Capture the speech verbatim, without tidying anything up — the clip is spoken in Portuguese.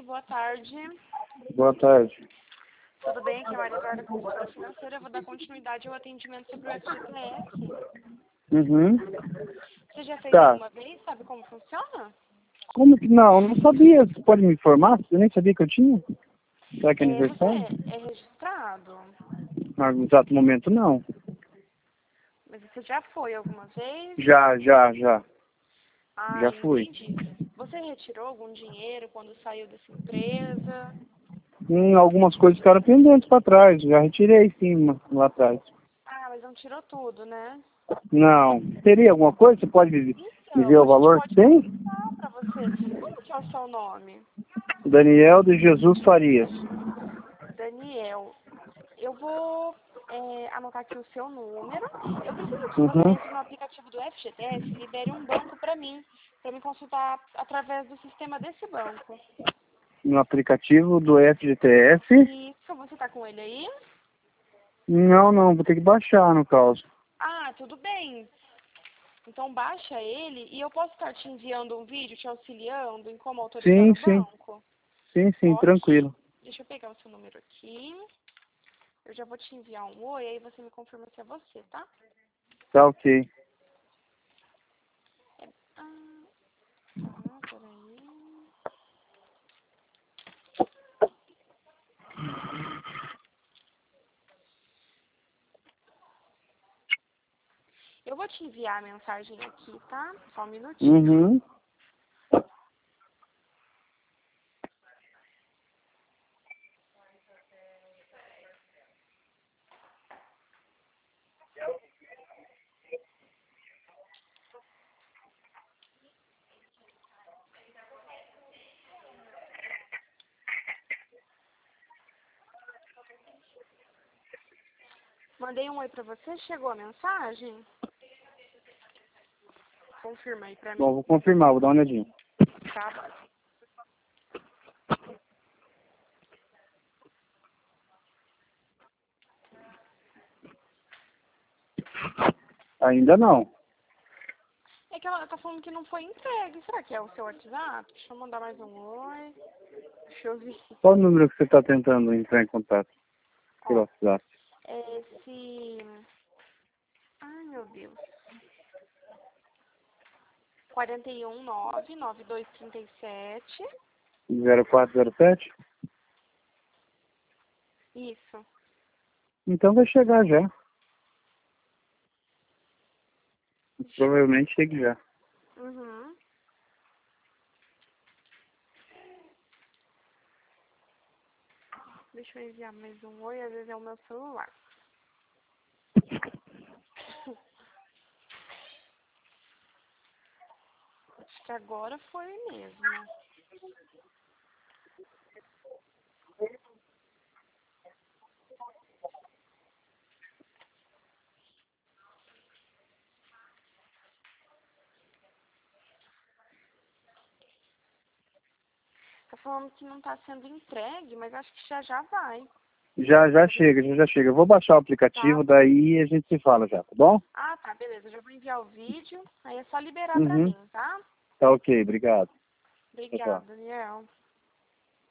boa tarde. Boa tarde. Tudo bem? Aqui é a Maria Eduarda, consultora financeira. Eu vou dar continuidade ao atendimento sobre o F G T S. Uhum. Você já fez Tá. alguma vez? Sabe como funciona? Como que não? Não sabia. Você pode me informar? Eu nem sabia que eu tinha. Será que é É, aniversário? você é registrado? Ah, no exato momento, não. Mas você já foi alguma vez? Já, já, já. Ah, Já fui. entendi. Você retirou algum dinheiro quando saiu dessa empresa? Hum, algumas coisas ficaram pendentes para trás. Já retirei, sim, uma- lá atrás. Ah, mas não tirou tudo, né? Não. Teria alguma coisa? Você pode me, me ver Então, o a gente valor que pode tem? consultar para você. Como que é o seu nome? Daniel de Jesus Farias. Daniel. Eu vou é, anotar aqui o seu número. Eu preciso que você Uhum. entre no aplicativo do F G T S e libere um banco para mim, para me consultar através do sistema desse banco. No aplicativo do F G T S? Isso, você está com ele aí? Não, não. Vou ter que baixar, no caso. Ah, tudo bem. Então baixa ele e eu posso estar te enviando um vídeo te auxiliando em como autorizar Sim, no sim. banco? Sim, sim. Ok. Tranquilo. Deixa eu pegar o seu número aqui. Eu já vou te enviar um oi, aí você me confirma se é você, tá? Tá ok. É... Ah, tá, peraí. Eu vou te enviar a mensagem aqui, tá? Só um minutinho. Uhum. Mandei um oi pra você, chegou a mensagem? Confirma aí pra Bom, mim. vou confirmar, vou dar uma olhadinha. Tá bom. Ainda não. É que ela tá falando que não foi entregue. Será que é o seu WhatsApp? Deixa eu mandar mais um oi. Deixa eu ver. Qual o número que você está tentando entrar em contato pelo Ó, WhatsApp? é esse... Ai, meu Deus. quatro um nove, nove dois três sete. zero quatro zero sete? Isso. Então vai chegar já. Deixa eu... Provavelmente chegue já. Uhum. Deixa eu enviar mais um oi, às vezes é o meu celular. Acho que agora foi mesmo. Tá falando que não tá sendo entregue, mas acho que já já vai. Já, já chega, já, já chega. Eu vou baixar o Tá? aplicativo, daí a gente se fala já, tá bom? Ah, tá, beleza. Eu já vou enviar o vídeo. Aí é só liberar pra Uhum. mim, tá? Tá ok, obrigado. Tchau, tchau. Obrigada, Daniel.